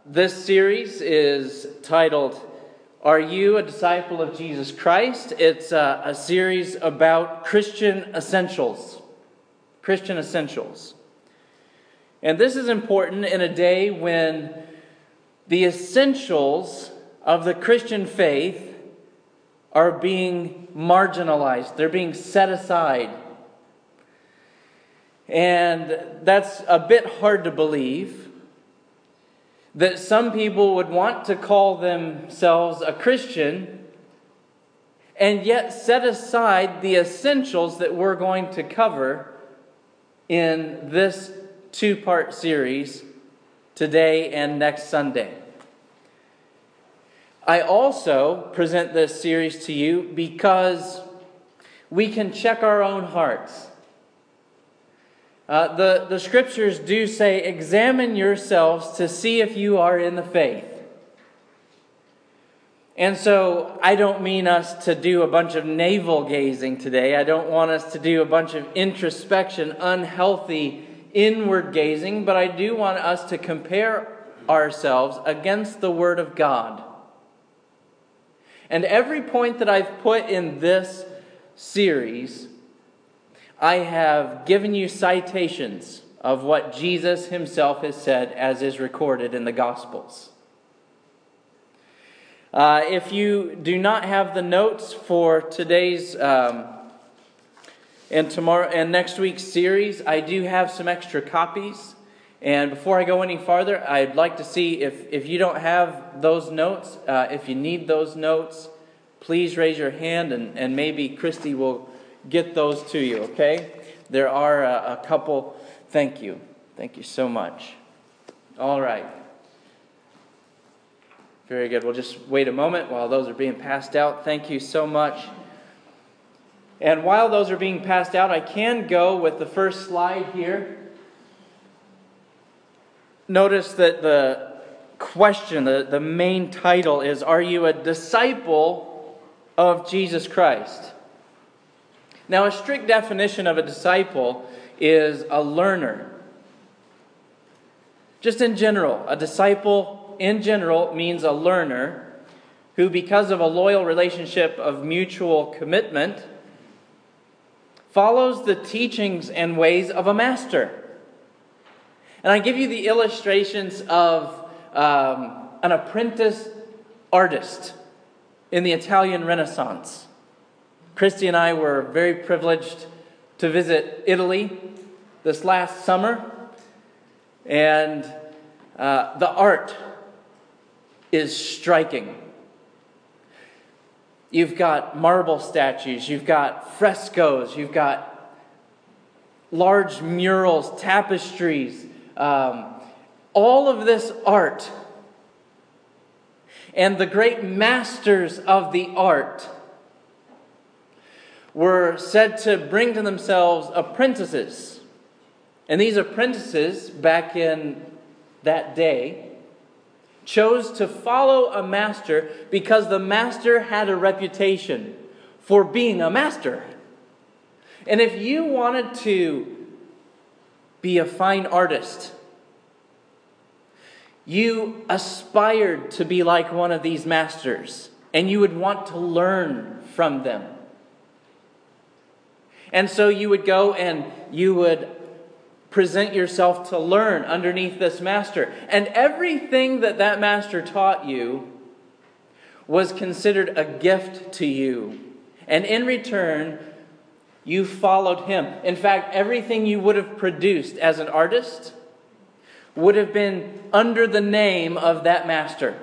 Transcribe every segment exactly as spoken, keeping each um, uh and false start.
This series is titled, Are You a Disciple of Jesus Christ? It's a, a series about Christian essentials. Christian essentials. And this is important in a day when the essentials of the Christian faith are being marginalized. They're being set aside. And that's a bit hard to believe, that some people would want to call themselves a Christian and yet set aside the essentials that we're going to cover in this two-part series today and next Sunday. I also present this series to you because we can check our own hearts. Uh, the, the scriptures do say, examine yourselves to see if you are in the faith. And so I don't mean us to do a bunch of navel gazing today. I don't want us to do a bunch of introspection, unhealthy inward gazing, but I do want us to compare ourselves against the Word of God. And every point that I've put in this series, I have given you citations of what Jesus himself has said as is recorded in the Gospels. Uh, if you do not have the notes for today's um, and tomorrow and next week's series, I do have some extra copies. And before I go any farther, I'd like to see if, if you don't have those notes, uh, if you need those notes, please raise your hand and, and maybe Christy will get those to you, okay? There are a, a couple. Thank you. Thank you so much. All right. Very good. We'll just wait a moment while those are being passed out. Thank you so much. And while those are being passed out, I can go with the first slide here. Notice that the question, the, the main title is, Are you a disciple of Jesus Christ? Now, a strict definition of a disciple is a learner. Just in general, a disciple in general means a learner who, because of a loyal relationship of mutual commitment, follows the teachings and ways of a master. And I give you the illustrations of um, an apprentice artist in the Italian Renaissance. Christy and I were very privileged to visit Italy this last summer, and uh, the art is striking. You've got marble statues, you've got frescoes, you've got large murals, tapestries, um, all of this art. And the great masters of the art were said to bring to themselves apprentices. And these apprentices, back in that day, chose to follow a master because the master had a reputation for being a master. And if you wanted to be a fine artist, you aspired to be like one of these masters, and you would want to learn from them. And so you would go and you would present yourself to learn underneath this master. And everything that that master taught you was considered a gift to you. And in return, you followed him. In fact, everything you would have produced as an artist would have been under the name of that master.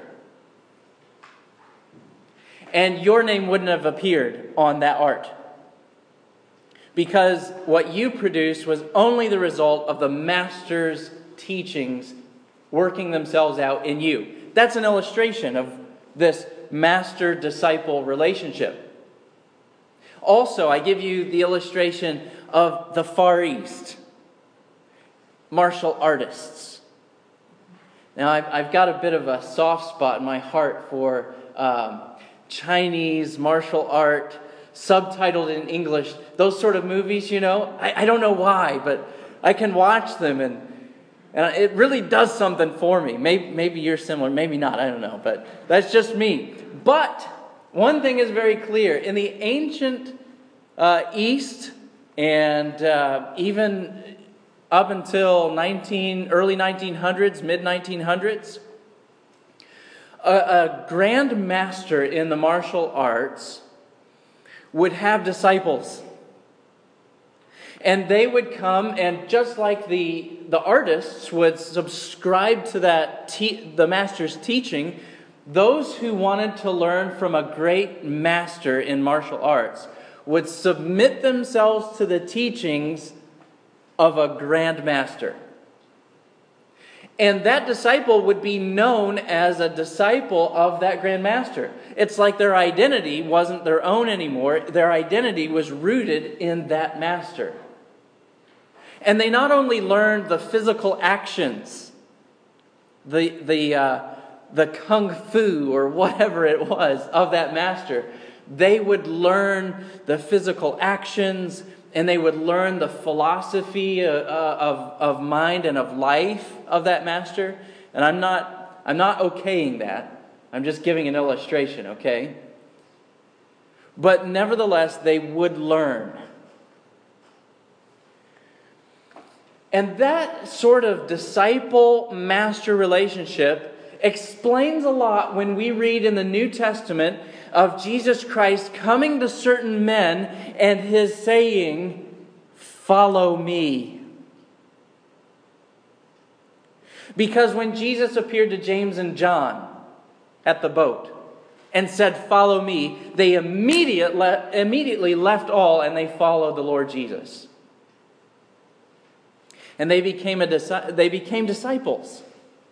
And your name wouldn't have appeared on that art, because what you produced was only the result of the master's teachings working themselves out in you. That's an illustration of this master-disciple relationship. Also, I give you the illustration of the Far East, martial artists. Now, I've, I've got a bit of a soft spot in my heart for um, Chinese martial art, subtitled in English, those sort of movies, you know. I, I don't know why, but I can watch them and And it really does something for me. Maybe, maybe you're similar, maybe not, I don't know. But that's just me. But one thing is very clear. In the ancient uh, East, and uh, even up until nineteen, early nineteen hundreds, mid nineteen hundreds, a, a grand master in the martial arts would have disciples. And they would come, and just like the, the artists would subscribe to that te- the master's teaching, those who wanted to learn from a great master in martial arts would submit themselves to the teachings of a grand master. And that disciple would be known as a disciple of that grand master. It's like their identity wasn't their own anymore. Their identity was rooted in that master. And they not only learned the physical actions, the the uh, the kung fu or whatever it was of that master, they would learn the physical actions, and they would learn the philosophy of, of, of mind and of life of that master. And I'm not I'm not okaying that. I'm just giving an illustration, okay? But nevertheless, they would learn. And that sort of disciple-master relationship explains a lot when we read in the New Testament of Jesus Christ coming to certain men and his saying, "Follow me." Because when Jesus appeared to James and John at the boat and said, "Follow me," they immediate le- immediately left all and they followed the Lord Jesus. And they became, a disi- they became disciples.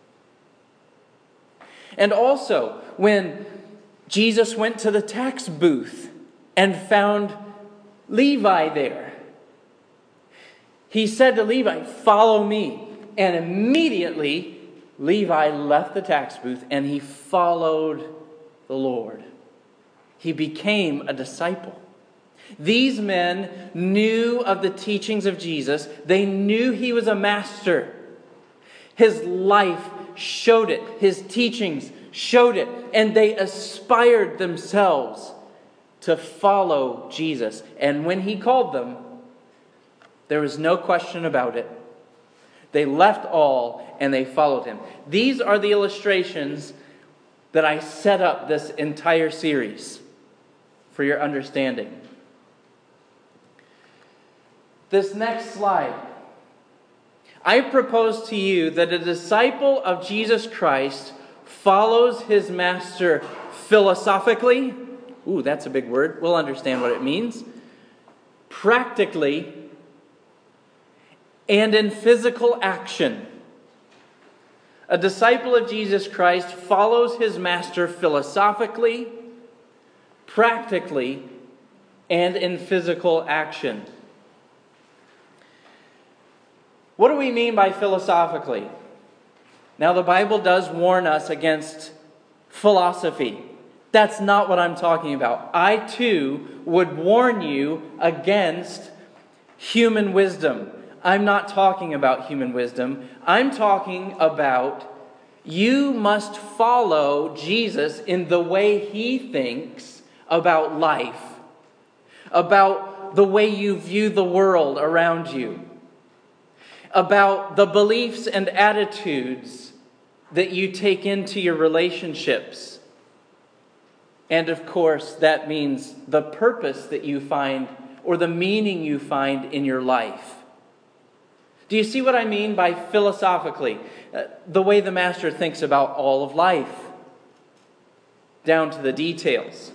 And also, when Jesus went to the tax booth and found Levi there, he said to Levi, "Follow me." And immediately, Levi left the tax booth and he followed the Lord. He became a disciple. These men knew of the teachings of Jesus. They knew he was a master. His life showed it. His teachings showed it. And they aspired themselves to follow Jesus. And when he called them, there was no question about it. They left all and they followed him. These are the illustrations that I set up this entire series for your understanding. This next slide. I propose to you that a disciple of Jesus Christ follows his master philosophically. Ooh, that's a big word. We'll understand what it means. Practically, and in physical action. A disciple of Jesus Christ follows his master philosophically, practically, and in physical action. What do we mean by philosophically? Now, the Bible does warn us against philosophy. That's not what I'm talking about. I, too, would warn you against human wisdom. I'm not talking about human wisdom. I'm talking about you must follow Jesus in the way he thinks about life, about the way you view the world around you, about the beliefs and attitudes that you take into your relationships. And of course, that means the purpose that you find or the meaning you find in your life. Do you see what I mean by philosophically? Uh, the way the master thinks about all of life, down to the details.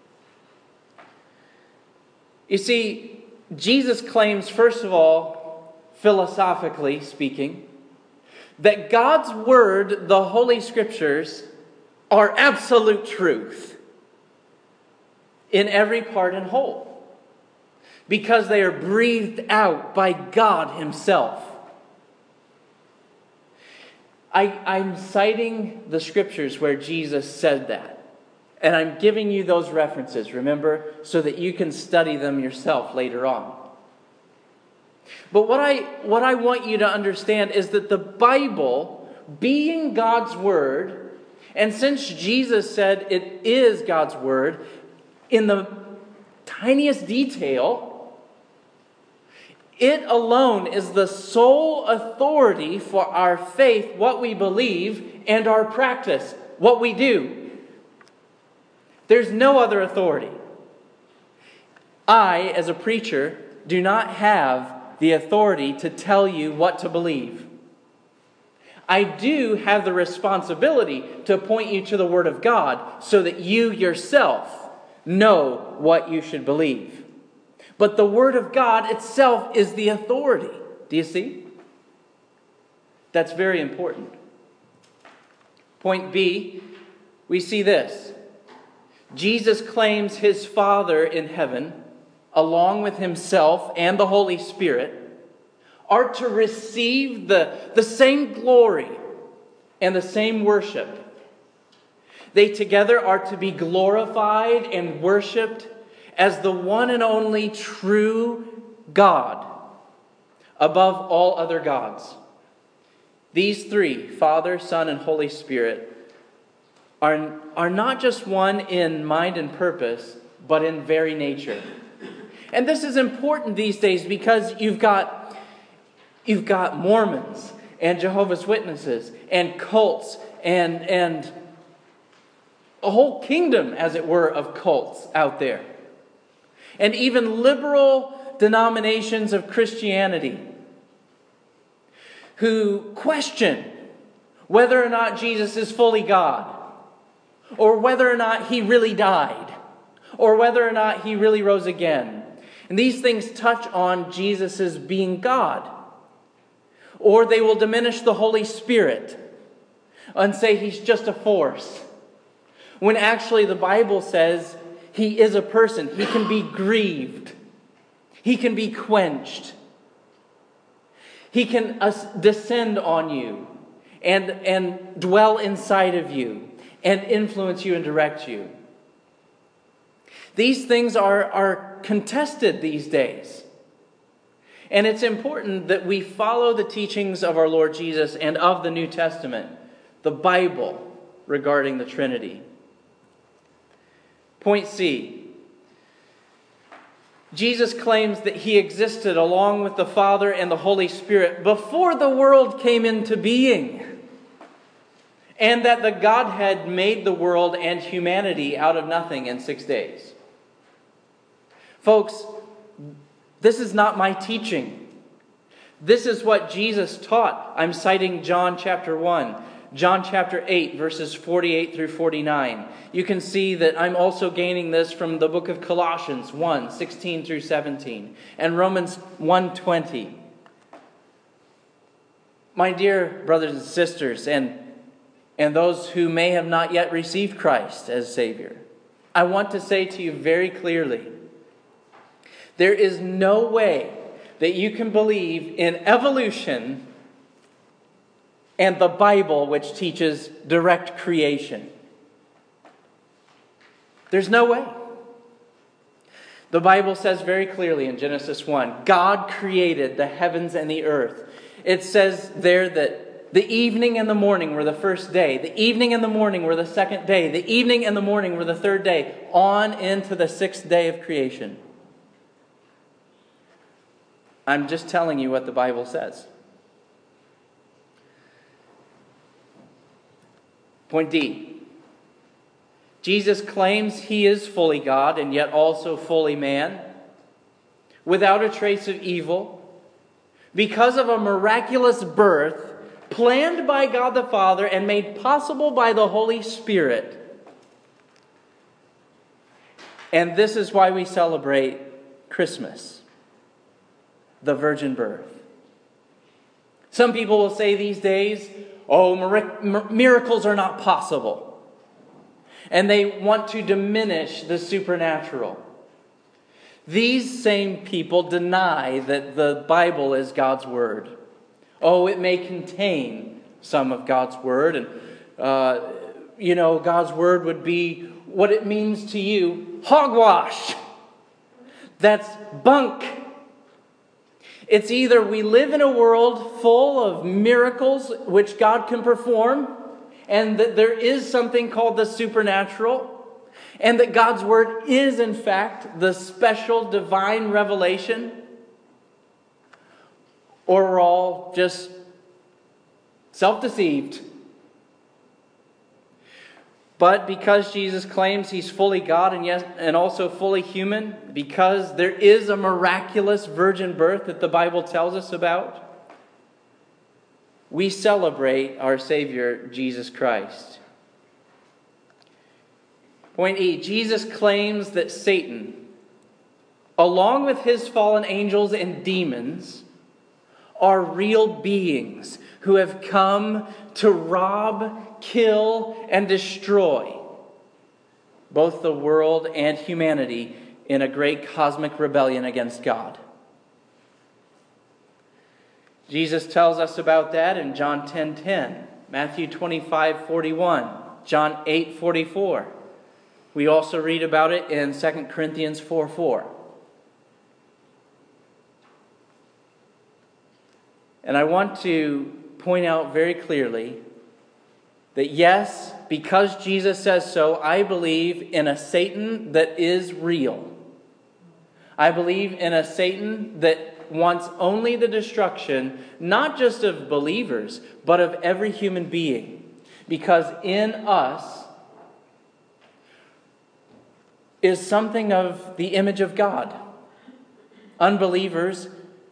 You see, Jesus claims, first of all, philosophically speaking, that God's Word, the Holy Scriptures, are absolute truth in every part and whole, because they are breathed out by God Himself. I, I'm citing the Scriptures where Jesus said that, and I'm giving you those references, remember, so that you can study them yourself later on. But what I, what I want you to understand is that the Bible, being God's Word, and since Jesus said it is God's Word, in the tiniest detail, it alone is the sole authority for our faith, what we believe, and our practice, what we do. There's no other authority. I, as a preacher, do not have the authority to tell you what to believe. I do have the responsibility to point you to the Word of God so that you yourself know what you should believe. But the Word of God itself is the authority. Do you see? That's very important. Point B, we see this. Jesus claims his Father in heaven, along with himself and the Holy Spirit, are to receive the, the same glory and the same worship. They together are to be glorified and worshipped as the one and only true God above all other gods. These three, Father, Son, and Holy Spirit, are, are not just one in mind and purpose, but in very nature. And this is important these days because you've got, you've got Mormons and Jehovah's Witnesses and cults and, and a whole kingdom, as it were, of cults out there. And even liberal denominations of Christianity who question whether or not Jesus is fully God, or whether or not he really died, or whether or not he really rose again. And these things touch on Jesus' being God. Or they will diminish the Holy Spirit and say he's just a force, when actually the Bible says he is a person. He can be grieved. He can be quenched. He can descend on you and, and dwell inside of you and influence you and direct you. These things are, are contested these days. And it's important that we follow the teachings of our Lord Jesus and of the New Testament, the Bible, regarding the Trinity. Point C. Jesus claims that he existed along with the Father and the Holy Spirit before the world came into being, and that the Godhead made the world and humanity out of nothing in six days. Folks, this is not my teaching. This is what Jesus taught. I'm citing John chapter one. John chapter eight, verses forty-eight through forty-nine. You can see that I'm also gaining this from the book of Colossians one, sixteen through seventeen, and Romans one twenty. My dear brothers and sisters, and, and those who may have not yet received Christ as Savior, I want to say to you very clearly, there is no way that you can believe in evolution and the Bible, which teaches direct creation. There's no way. The Bible says very clearly in Genesis one, God created the heavens and the earth. It says there that the evening and the morning were the first day. The evening and the morning were the second day. The evening and the morning were the third day. On into the sixth day of creation. I'm just telling you what the Bible says. Point D. Jesus claims he is fully God and yet also fully man, without a trace of evil, because of a miraculous birth planned by God the Father and made possible by the Holy Spirit. And this is why we celebrate Christmas, the virgin birth. Some people will say these days, oh, miracles are not possible. And they want to diminish the supernatural. These same people deny that the Bible is God's Word. Oh, it may contain some of God's Word. And, uh, you know, God's Word would be what it means to you. Hogwash. That's bunk. It's either we live in a world full of miracles which God can perform, and that there is something called the supernatural, and that God's Word is, in fact, the special divine revelation, or we're all just self-deceived. But because Jesus claims He's fully God and yes, and also fully human, because there is a miraculous virgin birth that the Bible tells us about, we celebrate our Savior, Jesus Christ. Point E, Jesus claims that Satan, along with his fallen angels and demons, are real beings who have come to rob, kill, and destroy both the world and humanity in a great cosmic rebellion against God. Jesus tells us about that in John ten ten, Matthew twenty-five forty-one, John eight forty-four. We also read about it in Second Corinthians four four. And I want to point out very clearly that yes, because Jesus says so, I believe in a Satan that is real. I believe in a Satan that wants only the destruction, not just of believers, but of every human being. Because in us is something of the image of God. Unbelievers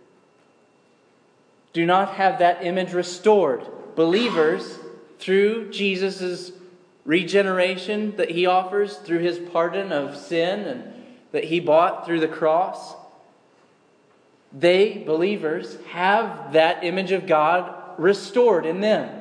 do not have that image restored. Believers, through Jesus' regeneration that He offers, through His pardon of sin and that He bought through the cross, they, believers, have that image of God restored in them.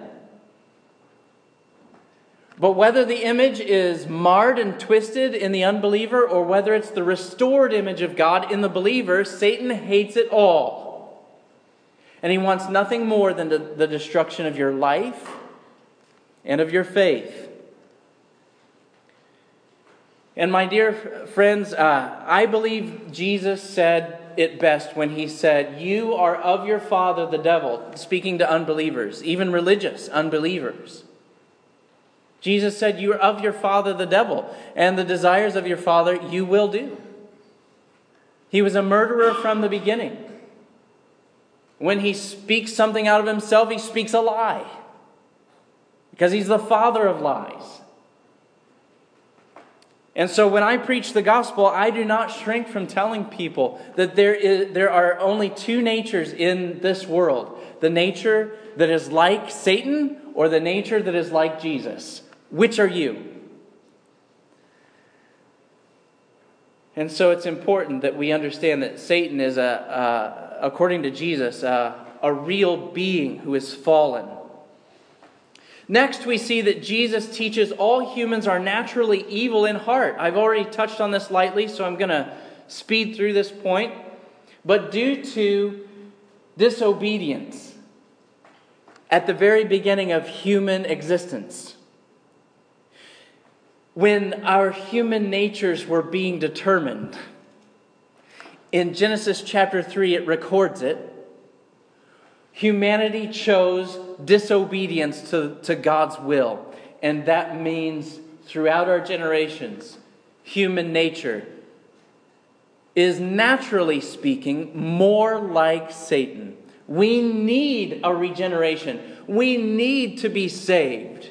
But whether the image is marred and twisted in the unbeliever, or whether it's the restored image of God in the believer, Satan hates it all. And he wants nothing more than the, the destruction of your life and of your faith. And my dear friends, uh, I believe Jesus said it best when He said, "You are of your father the devil," speaking to unbelievers, even religious unbelievers. Jesus said, "You are of your father the devil, and the desires of your father you will do." He was a murderer from the beginning. When he speaks something out of himself, he speaks a lie. Because he's the father of lies. And so when I preach the gospel, I do not shrink from telling people that there is there are only two natures in this world. The nature that is like Satan, or the nature that is like Jesus. Which are you? And so it's important that we understand that Satan is, a, a according to Jesus, a, a real being who is fallen. Next, we see that Jesus teaches all humans are naturally evil in heart. I've already touched on this lightly, so I'm going to speed through this point. But due to disobedience at the very beginning of human existence, when our human natures were being determined, in Genesis chapter three, it records it. Humanity chose disobedience to, to God's will. And that means throughout our generations, human nature is, naturally speaking, more like Satan. We need a regeneration. We need to be saved.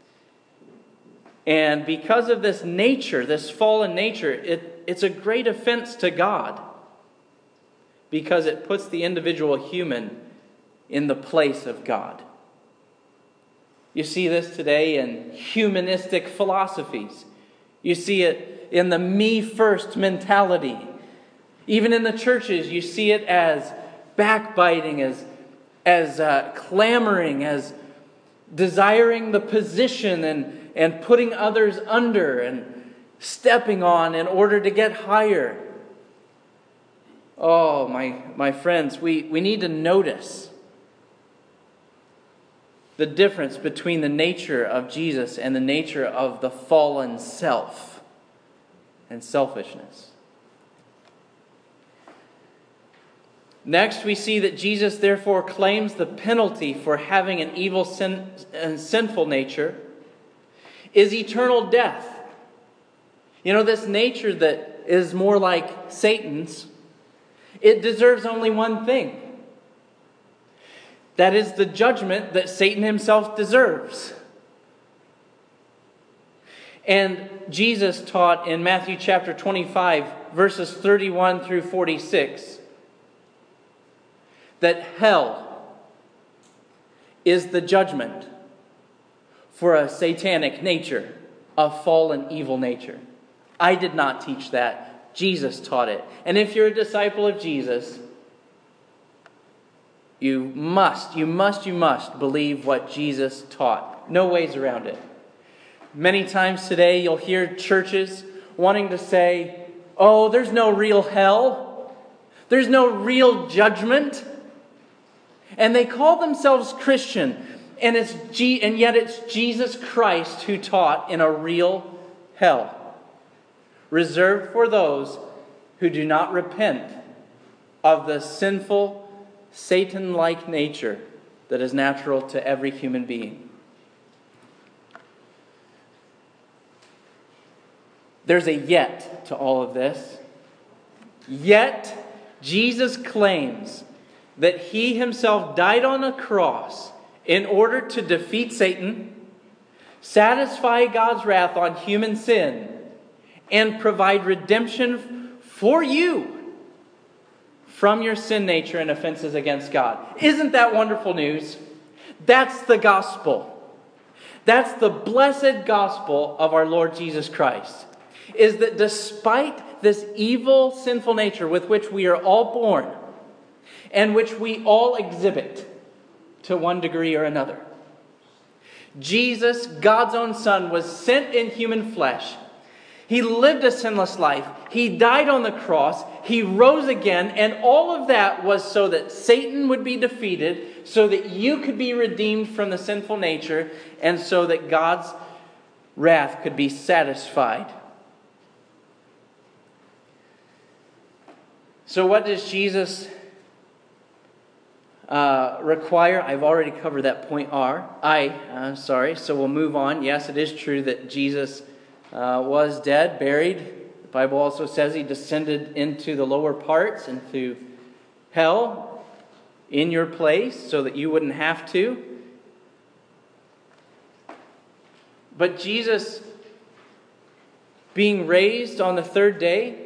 And because of this nature, this fallen nature, it, it's a great offense to God. Because it puts the individual human in the place of God. You see this today in humanistic philosophies. You see it in the me-first mentality. Even in the churches, you see it as backbiting, as, as uh, clamoring, as desiring the position and, and putting others under and stepping on in order to get higher. Oh, my, my friends, we, we need to notice the difference between the nature of Jesus and the nature of the fallen self and selfishness. Next, we see that Jesus therefore claims the penalty for having an evil, sin, and sinful nature is eternal death. You know, this nature that is more like Satan's, it deserves only one thing. That is the judgment that Satan himself deserves. And Jesus taught in Matthew chapter twenty-five, verses thirty-one through forty-six, that hell is the judgment for a satanic nature, a fallen evil nature. I did not teach that. Jesus taught it. And if you're a disciple of Jesus, you must, you must, you must believe what Jesus taught. No ways around it. Many times today you'll hear churches wanting to say, oh, there's no real hell. There's no real judgment. And they call themselves Christian. And it's G- and yet it's Jesus Christ who taught in a real hell, reserved for those who do not repent of the sinful, Satan-like nature that is natural to every human being. There's a yet to all of this. Yet, Jesus claims that He Himself died on a cross in order to defeat Satan, satisfy God's wrath on human sin, and provide redemption for you from your sin nature and offenses against God. Isn't that wonderful news? That's the gospel. That's the blessed gospel of our Lord Jesus Christ. Is that despite this evil, sinful nature with which we are all born, and which we all exhibit to one degree or another, Jesus, God's own Son, was sent in human flesh. He lived a sinless life. He died on the cross. He rose again. And all of that was so that Satan would be defeated, so that you could be redeemed from the sinful nature, and so that God's wrath could be satisfied. So what does Jesus uh, require? I've already covered that point R. I, uh, sorry, so we'll move on. Yes, it is true that Jesus uh, was dead, buried. The Bible also says He descended into the lower parts, into hell, in your place, so that you wouldn't have to. But Jesus, being raised on the third day,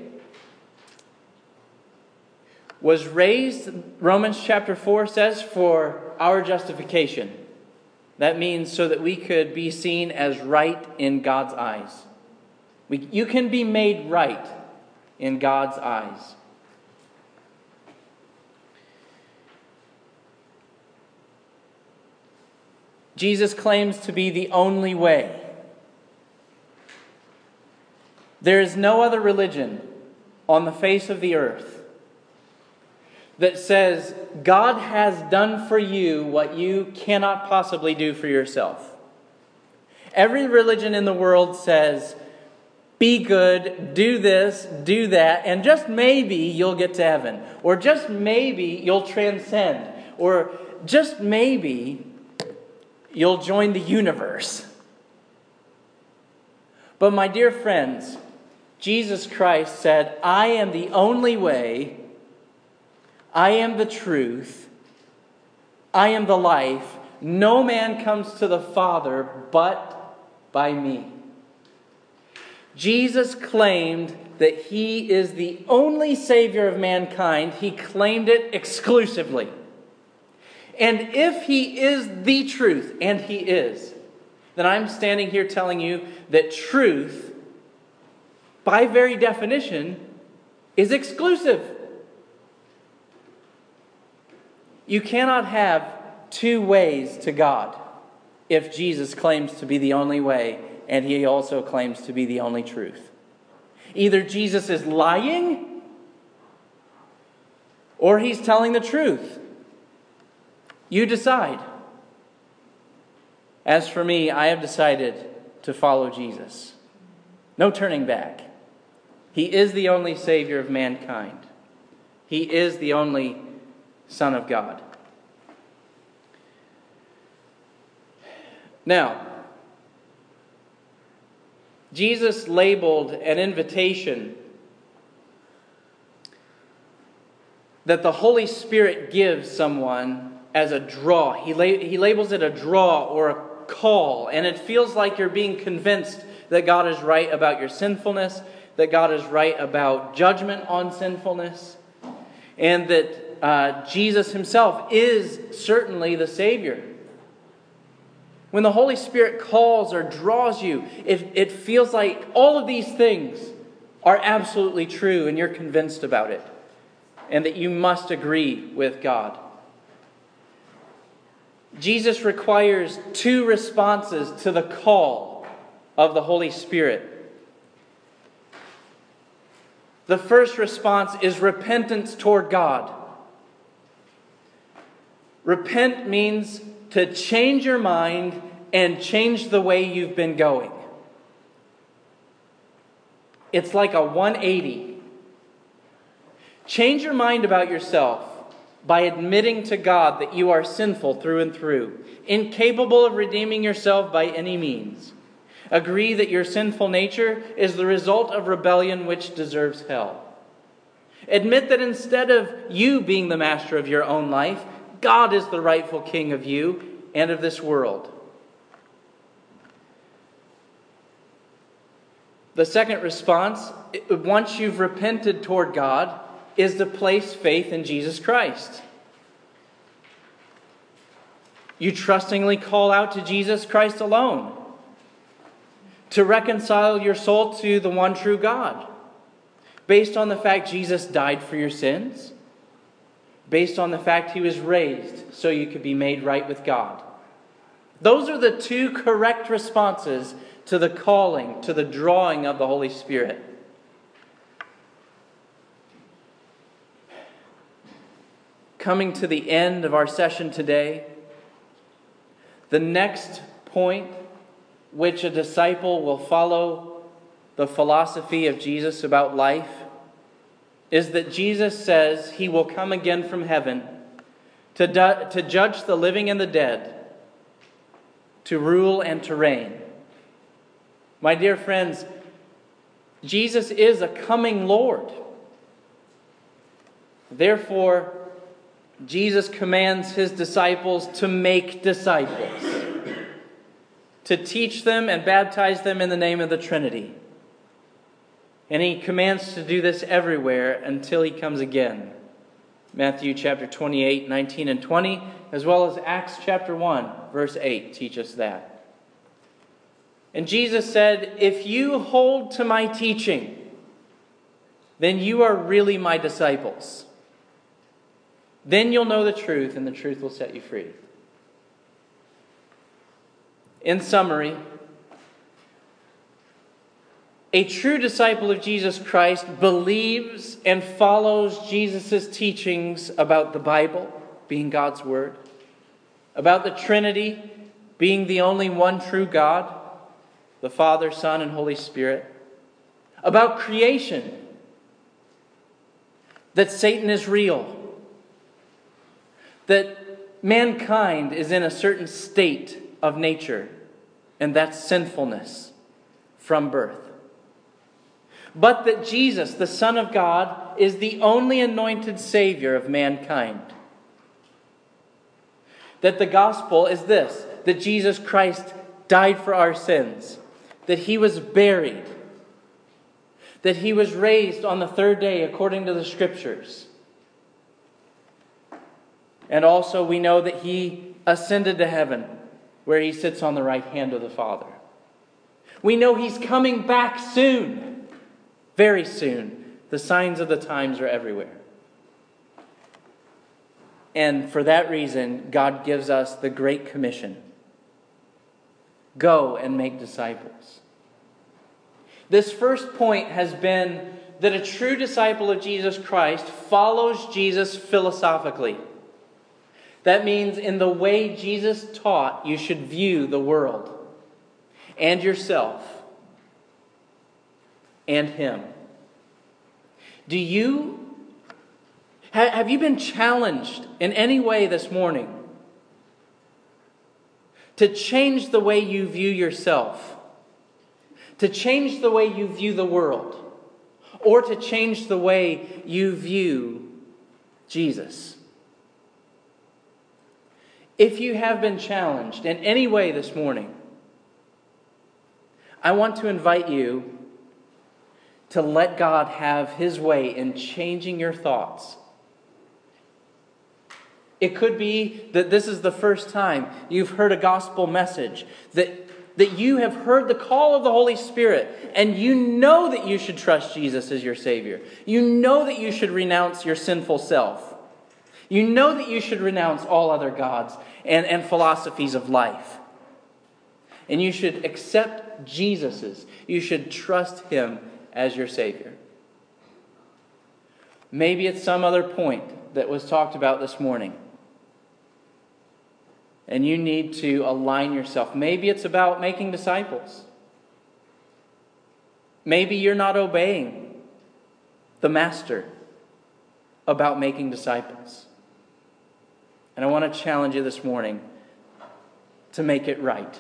was raised, Romans chapter four says, for our justification. That means so that we could be seen as right in God's eyes. We, you can be made right in God's eyes. Jesus claims to be the only way. There is no other religion on the face of the earth that says God has done for you what you cannot possibly do for yourself. Every religion in the world says, be good, do this, do that, and just maybe you'll get to heaven. Or just maybe you'll transcend. Or just maybe you'll join the universe. But my dear friends, Jesus Christ said, I am the only way, I am the truth, I am the life. No man comes to the Father but by me. Jesus claimed that He is the only Savior of mankind. He claimed it exclusively. And if He is the truth, and He is, then I'm standing here telling you that truth, by very definition, is exclusive. You cannot have two ways to God if Jesus claims to be the only way and He also claims to be the only truth. Either Jesus is lying or He's telling the truth. You decide. As for me, I have decided to follow Jesus. No turning back. He is the only Savior of mankind. He is the only Son of God. Now, Jesus labeled an invitation that the Holy Spirit gives someone as a draw. He, la- he labels it a draw or a call, and it feels like you're being convinced that God is right about your sinfulness, that God is right about judgment on sinfulness, and that uh, Jesus himself is certainly the Savior. When the Holy Spirit calls or draws you, it, it feels like all of these things are absolutely true and you're convinced about it, and that you must agree with God. Jesus requires two responses to the call of the Holy Spirit. The first response is repentance toward God. Repent means to change your mind and change the way you've been going. It's like a one eighty. Change your mind about yourself by admitting to God that you are sinful through and through, incapable of redeeming yourself by any means. Agree that your sinful nature is the result of rebellion which deserves hell. Admit that instead of you being the master of your own life, God is the rightful king of you and of this world. The second response, once you've repented toward God, is to place faith in Jesus Christ. You trustingly call out to Jesus Christ alone to reconcile your soul to the one true God, based on the fact Jesus died for your sins, based on the fact he was raised so you could be made right with God. Those are the two correct responses to the calling, to the drawing of the Holy Spirit. Coming to the end of our session today, the next point which a disciple will follow the philosophy of Jesus about life is that Jesus says he will come again from heaven to, du- to judge the living and the dead, to rule and to reign. My dear friends, Jesus is a coming Lord. Therefore, Jesus commands his disciples to make disciples, to teach them and baptize them in the name of the Trinity. And he commands to do this everywhere until he comes again. Matthew chapter twenty-eight, nineteen and twenty, as well as Acts chapter one, verse eight, teach us that. And Jesus said, if you hold to my teaching, then you are really my disciples. Then you'll know the truth, and the truth will set you free. In summary, a true disciple of Jesus Christ believes and follows Jesus' teachings about the Bible, being God's Word, about the Trinity, being the only one true God, the Father, Son, and Holy Spirit, about creation, that Satan is real, that mankind is in a certain state of nature, and that's sinfulness from birth. But that Jesus, the Son of God, is the only anointed Savior of mankind. That the gospel is this, that Jesus Christ died for our sins, that he was buried, that he was raised on the third day according to the Scriptures. And also we know that he ascended to heaven, where he sits on the right hand of the Father. We know he's coming back soon, very soon. The signs of the times are everywhere. And for that reason, God gives us the Great Commission. Go and make disciples. This first point has been that a true disciple of Jesus Christ follows Jesus philosophically. That means in the way Jesus taught, you should view the world and yourself and him. Do you Ha- have you been challenged in any way this morning to change the way you view yourself, to change the way you view the world, or to change the way you view Jesus? If you have been challenged in any way this morning, I want to invite you to let God have His way in changing your thoughts. It could be that this is the first time you've heard a gospel message, that, that you have heard the call of the Holy Spirit, and you know that you should trust Jesus as your Savior. You know that you should renounce your sinful self. You know that you should renounce all other gods and, and philosophies of life. And you should accept Jesus's. You should trust Him as your Savior. Maybe it's some other point that was talked about this morning, and you need to align yourself. Maybe it's about making disciples. Maybe you're not obeying the Master about making disciples. And I want to challenge you this morning to make it right,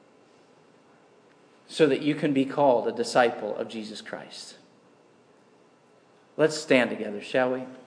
so that you can be called a disciple of Jesus Christ. Let's stand together, shall we?